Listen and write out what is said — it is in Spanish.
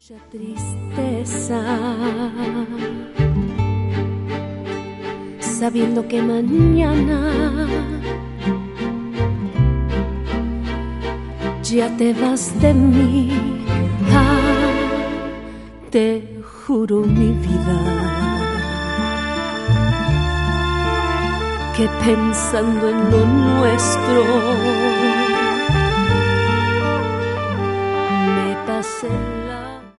Mucha tristeza, sabiendo que mañana ya te vas de mí. Te juro mi vida que pensando en lo nuestro me pasé